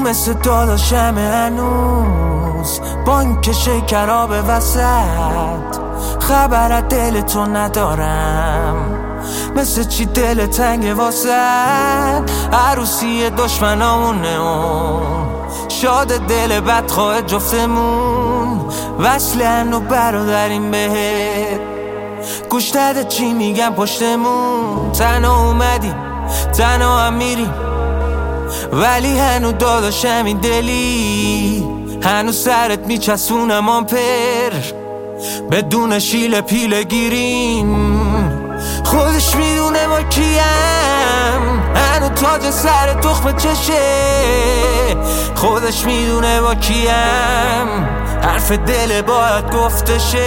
مثل داداشم هنوز با این که شکراب وسط خبر از دل تو ندارم، مثل چی دل تنگ واسد عروسی دشمنامونه شاد دل بدخواه جفتمون وصلن و برادریم بهت گوش نده چی میگم پشتمون تنها اومدیم تنها هم میریم ولی هنو داداشم این دلی هنو سرت میچسبونم آمپر بدون شیل پیله گیریم خودش میدونه ما کیم هنو تاج سر تخم چشه خودش میدونه با کیم حرف دل باید گفتشه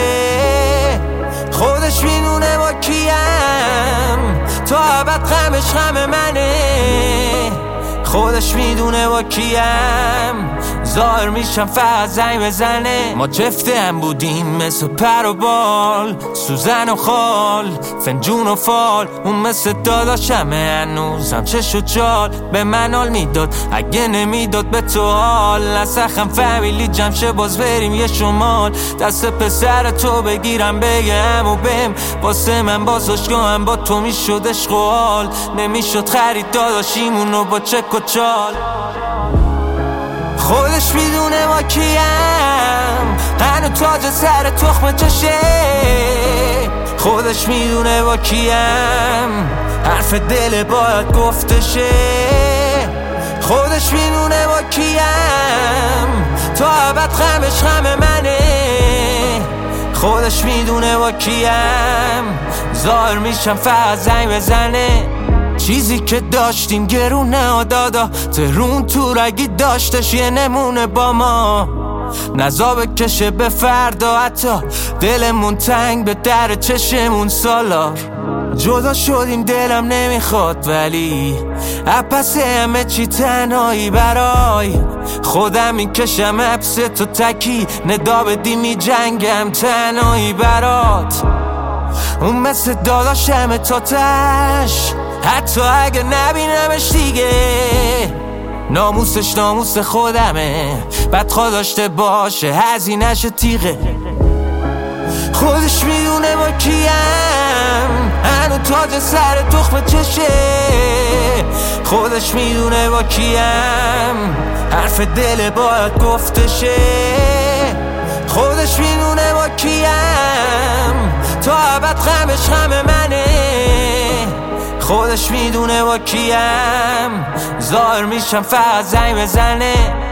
خودش میدونه با کیم تا ابد غمش غم منه خودش میدونه با کیم ظاهر میشم فقط زنگ بزنه ما جفته هم بودیم مثل پر و بال سوزن و خال فنجون و فال اون مثل داداشمه هنوزم چش و چال به من حال میداد اگه نمیداد به تو حال نسخم فامیلی جمشه باز بریم یه شمال دست پسر تو بگیرم بگم و بهم واسه من بازداشتگاهم با تو میشد عشق و حال نمیشد خرید داداشیمونو با چک و چال خودش میدونه ما کیم هنو تاج سر تخم چشه خودش میدونه با کیم حرف دل باید گفتشه خودش میدونه با کیم تا ابد غمش غم منه خودش میدونه با کیم ظاهر میشم فقط زنگ بزنه چیزی که داشتیم گرونه دادا ترون تو رگی داشتش یه نمونه با ما نزا بکشه به فردا حتی دلمون تنگ به در چشمون سالار جدا شدیم دلم نمیخواد ولی پس همه چی تنهایی برای خودم میکشم حبس تو تکی ندا بدی می جنگم تنهایی برات اون مثل داداشم تا تش حتی اگه نبینمش دیگه ناموسش ناموس خودمه بدخواه داشته باشه هزینه‌ش تیغه خودش میدونه ما کیم هنو تاج سر تخم چشه خودش میدونه با کیم حرف دل باید گفتشه خودش میدونه با کیم تا ابد غمش غم منه خودش میدونه با کیم ظاهر میشم فقط زنگ بزنه